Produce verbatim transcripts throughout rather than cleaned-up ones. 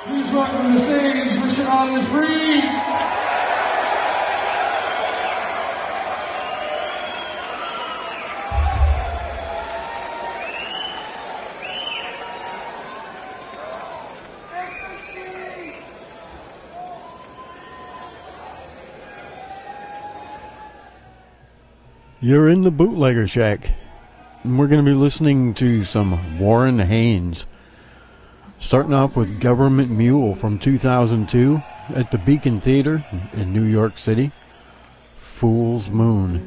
Please welcome to the stage, Mister Oliver Free. You're in the Bootlegger Shack, and we're going to be listening to some Warren Haynes. Starting off with Government Mule from two thousand two at the Beacon Theater in New York City, Fool's Moon.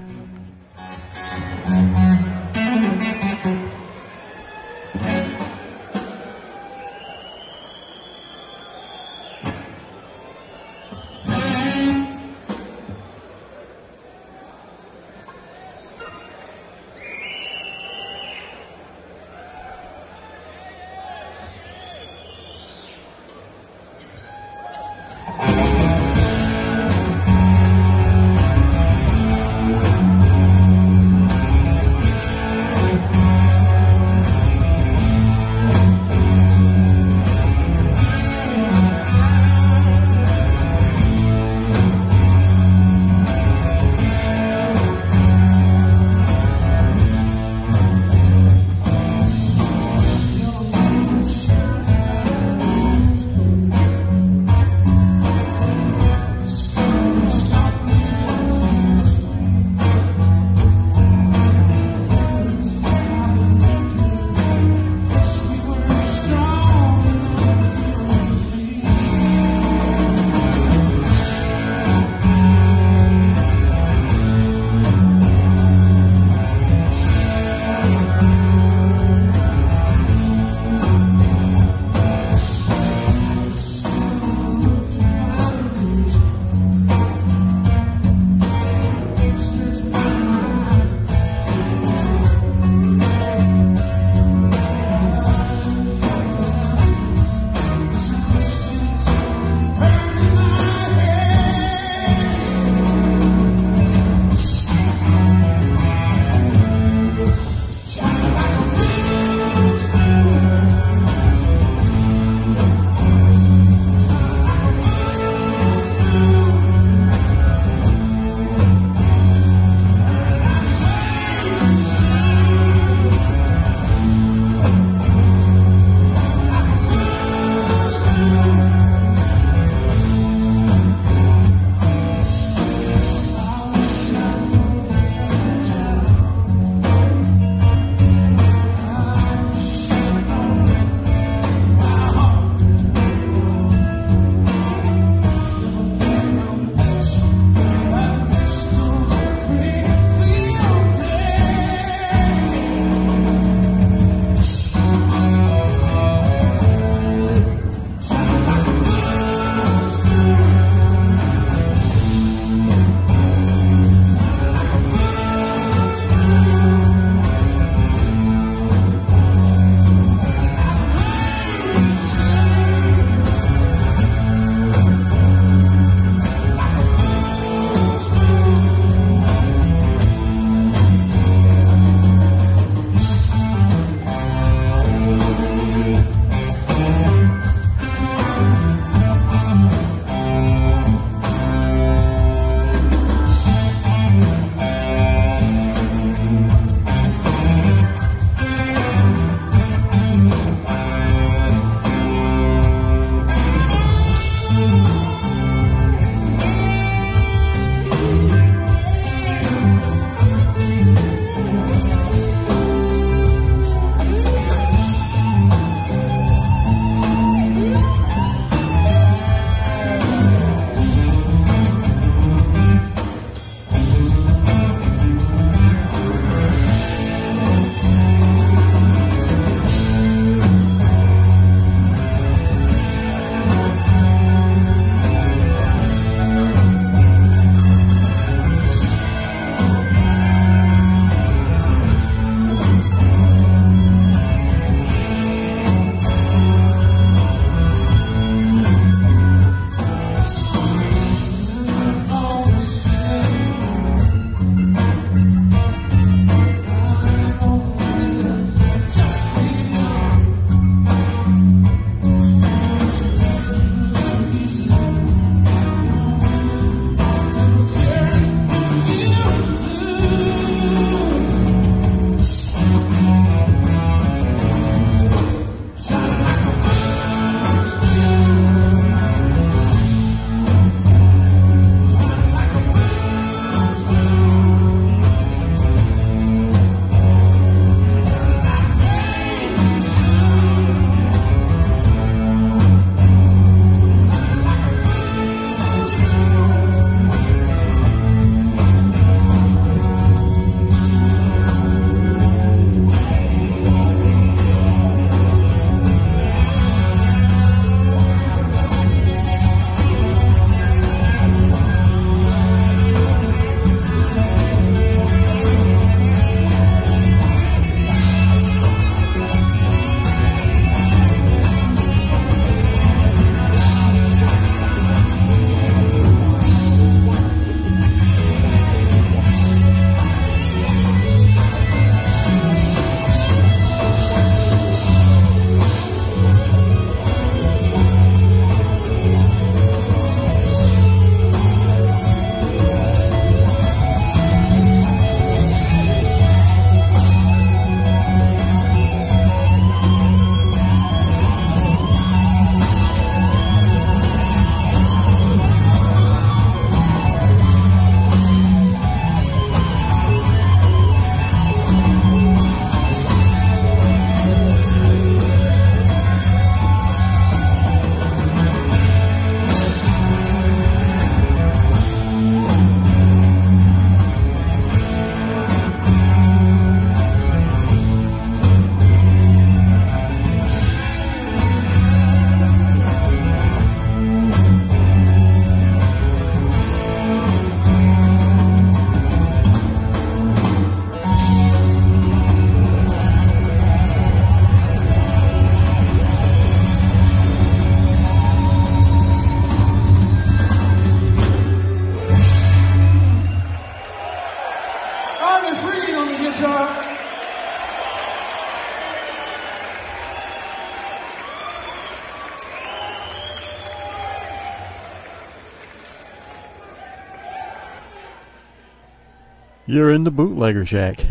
You're in the Bootlegger Shack.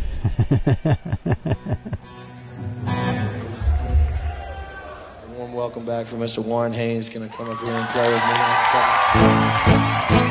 A warm welcome back for Mister Warren Haynes. Going to come up here and play with me.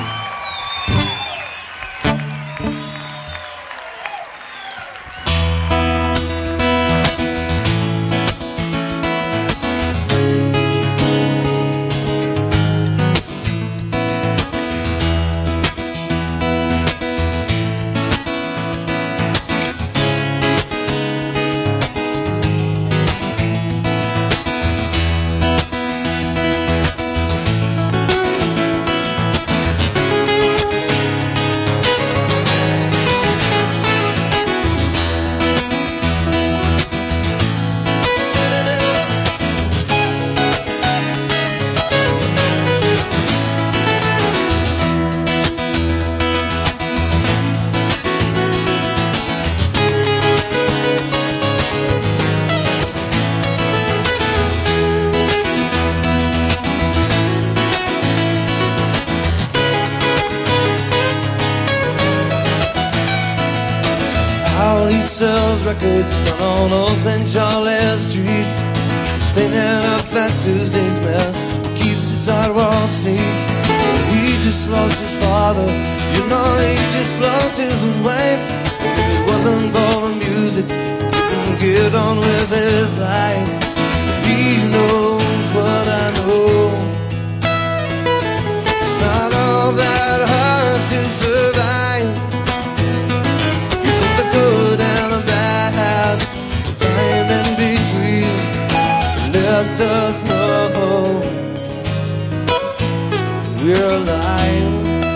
Sells records on old Saint Charles streets, cleaning up Fat Tuesday's mess, keeps his sidewalks neat. He just lost his father, you know, he just lost his wife. If it wasn't for the music, he couldn't get on with his life. He knows what I know. It's not all that hard to survive. You took the good and the bad, the time in between. Let us know we're alive.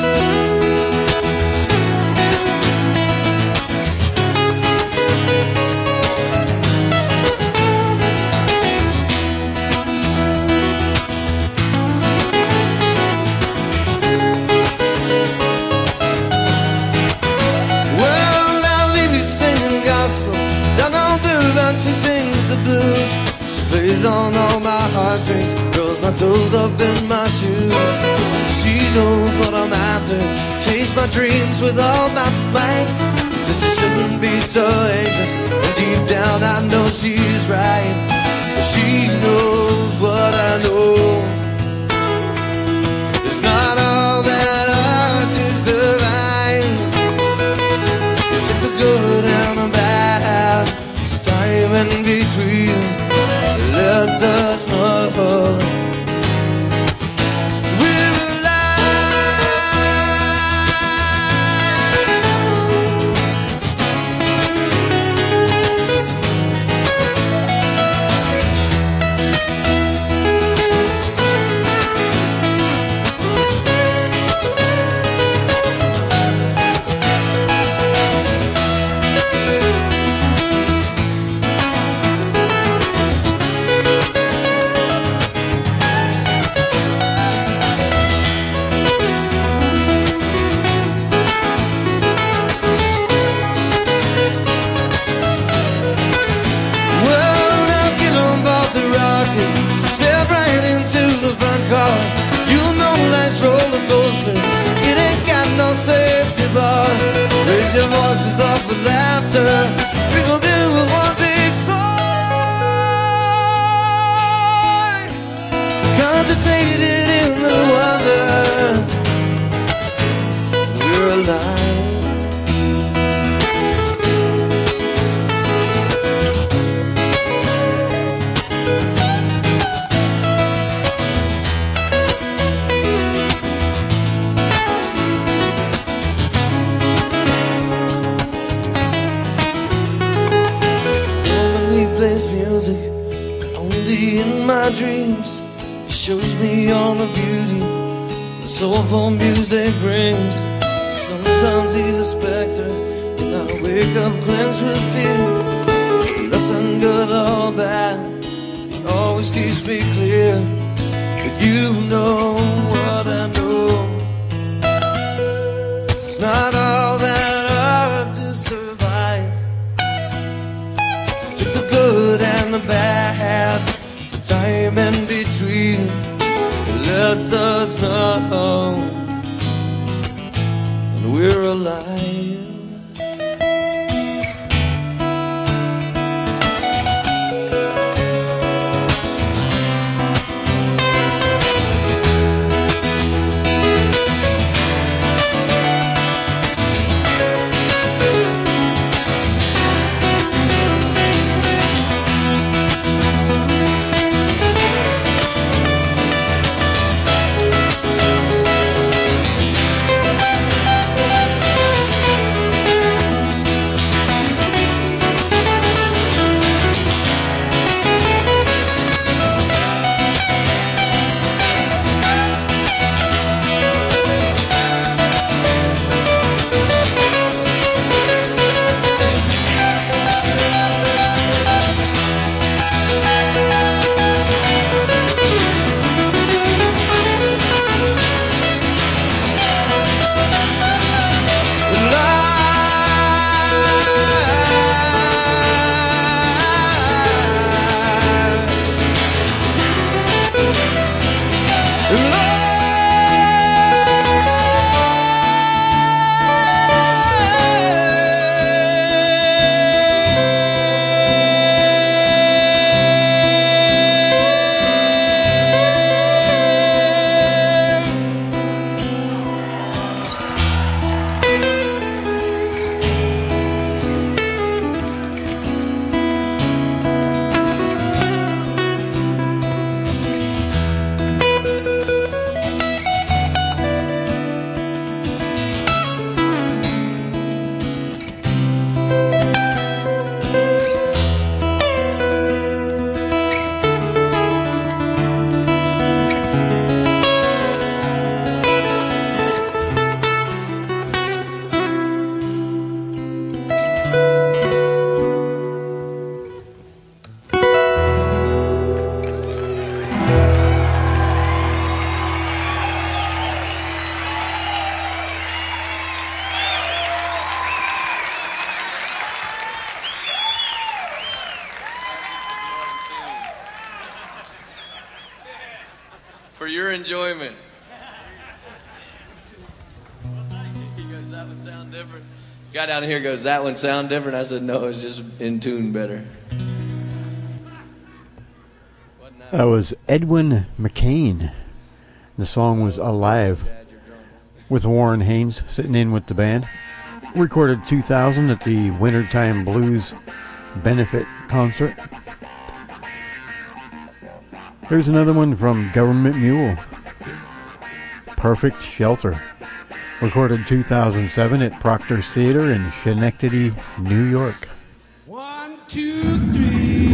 She sings the blues, she plays on all my heartstrings, curls my toes up in my shoes. She knows what I'm after, chase my dreams with all my might. Says she shouldn't be so anxious, and deep down I know she's right. But she knows what I know. It's not all that hard to survive. You took the good and the bad, time in between. Let us know we're raise your voices up with laughter. People do one big sigh, contemplated in the wonder we're alive. Music only in my dreams. He shows me all the beauty the soulful music brings. Sometimes he's a specter, and I wake up cleansed with fear. Lesson good or bad, it always keeps me clear. But you know what I know. It's not all that hard to survive. Took the good and the bad, the time in between. Let us know, and we're alive. for your enjoyment. He goes, that would sound different. Guy down here goes, that one sound different? I said, no, it's just in tune better. That was Edwin McCain. The song was Alive, with Warren Haynes sitting in with the band. Recorded two thousand at the Wintertime Blues benefit concert. Here's another one from Government Mule. Perfect Shelter. Recorded two thousand seven at Proctor's Theater in Schenectady, New York. One, two, three.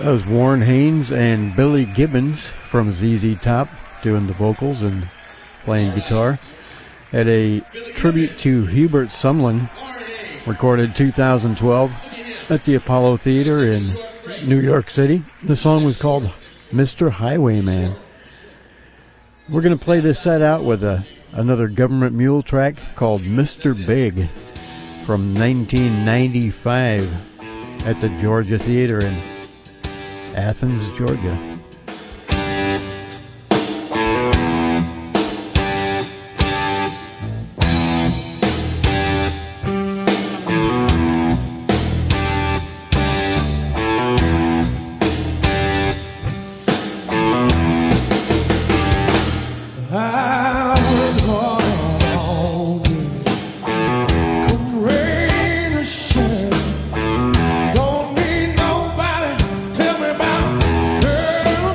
That was Warren Haynes and Billy Gibbons from Z Z Top doing the vocals and playing guitar at a tribute to Hubert Sumlin, recorded two thousand twelve at the Apollo Theater in New York City. The song was called Mister Highwayman. We're going to play this set out with a, another Government Mule track called Mister Big from nineteen ninety-five at the Georgia Theater in Athens, Georgia. Don't need nobody tell me about girl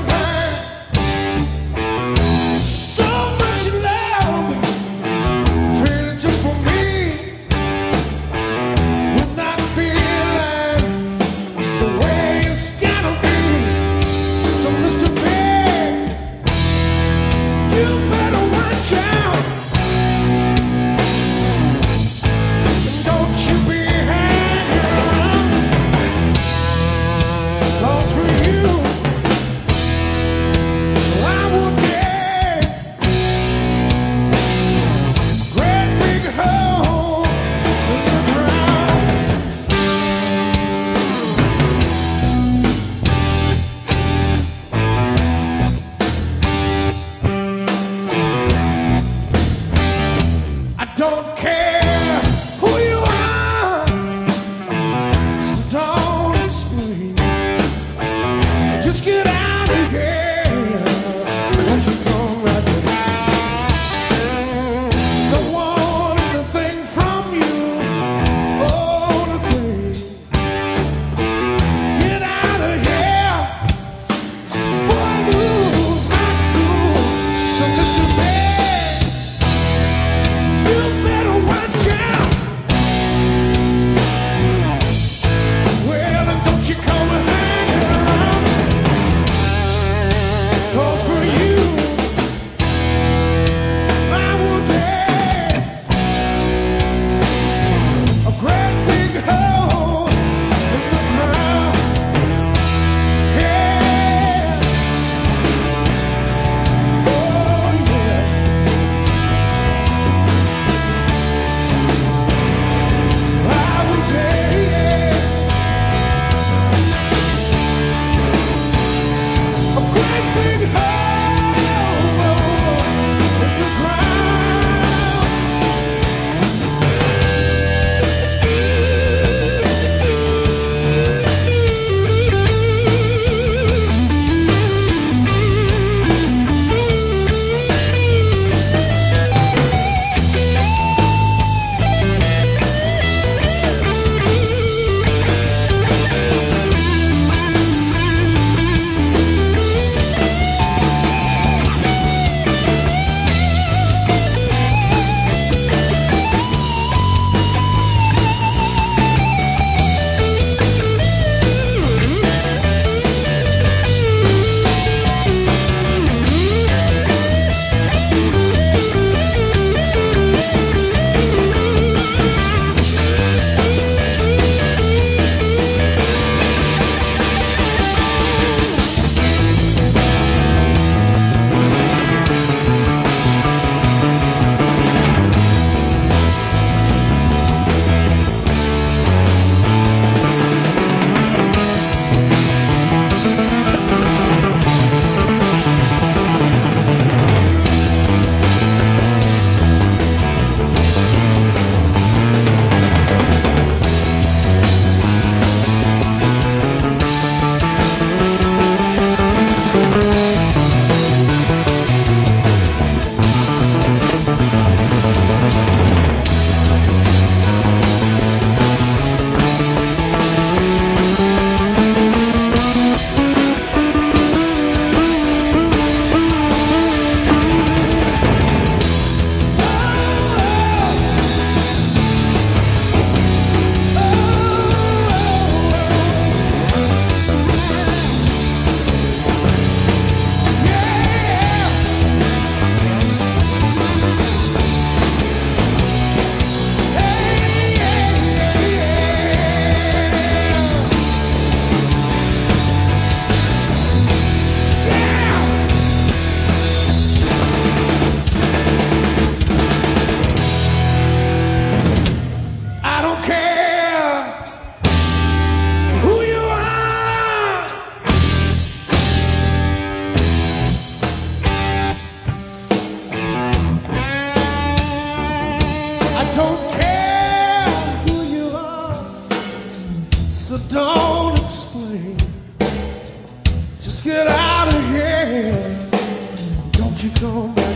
don't care who you are, so don't explain. Just get out of here. Don't you come back.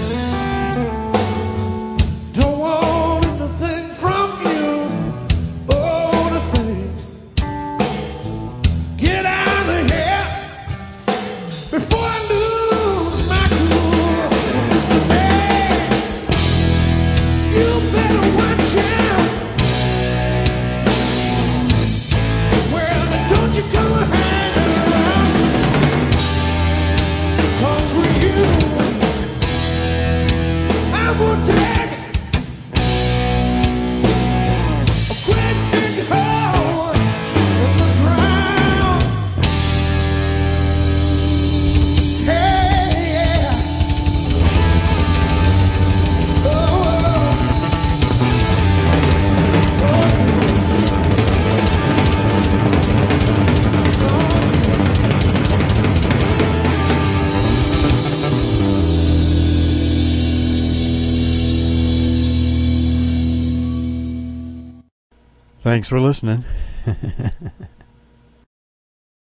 Don't want anything from you. Oh, nothing. Get out of here before I lose my cool. Mister Man, you better watch out. Well, don't you come hang around, 'cause for you I will take a great big hole in the ground. Hey, yeah. Oh, Thanks for listening.